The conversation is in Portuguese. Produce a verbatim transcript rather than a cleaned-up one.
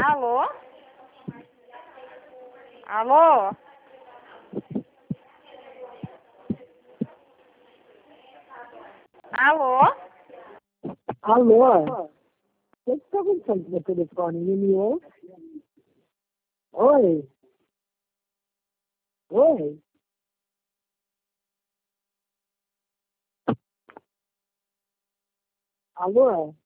Alô? Alô? Alô? Alô? Você está conversando no telefone e me ouve? Oi? Oi? Alô?